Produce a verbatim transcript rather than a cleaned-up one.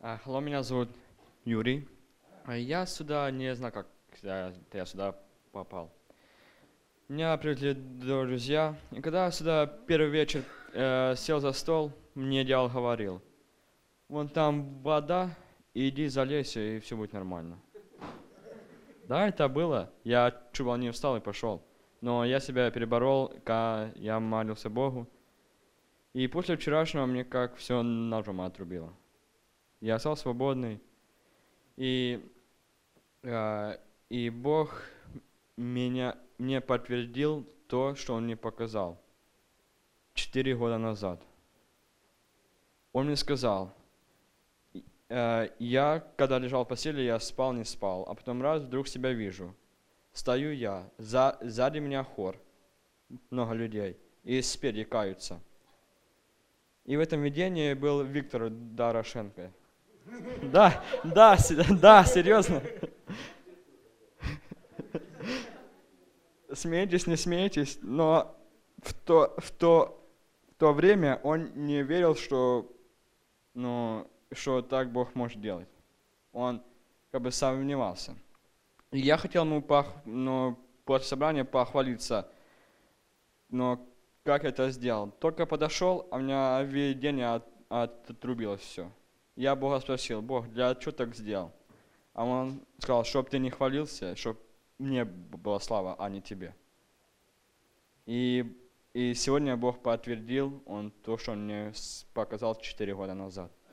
А, Hello, меня зовут Юрий. А Я сюда не знаю, как я, я сюда попал. Меня привезли друзья, и когда я сюда первый вечер э, сел за стол, мне дьявол говорил: вон там вода, иди залейся, и все будет нормально. Да, это было. Я чуть было не встал и пошел. Но я себя переборол, когда я молился Богу. И после вчерашнего мне как все ножом отрубило. Я стал свободный. И А, И Бог меня, мне подтвердил то, что Он мне показал четыре года назад. Он мне сказал, э, я, когда лежал в постели, я спал, не спал, а потом раз вдруг себя вижу. Стою я, за, сзади меня хор, много людей, и спереди каются. И в этом видении был Виктор Дорошенко. Да, да, да, серьезно. Смейтесь, не смейтесь, но в то, в то, в то время он не верил, что, ну, что так Бог может делать. Он как бы сомневался. И я хотел ему пох, ну, после собрания похвалиться, но как это сделал? Только подошел, а у меня видение от, отрубилось все. Я Бога спросил: Бог, для чего так сделал? А он сказал: чтоб ты не хвалился, чтоб мне была слава, а не тебе. И, и сегодня Бог подтвердил он то, что он мне показал четыре года назад.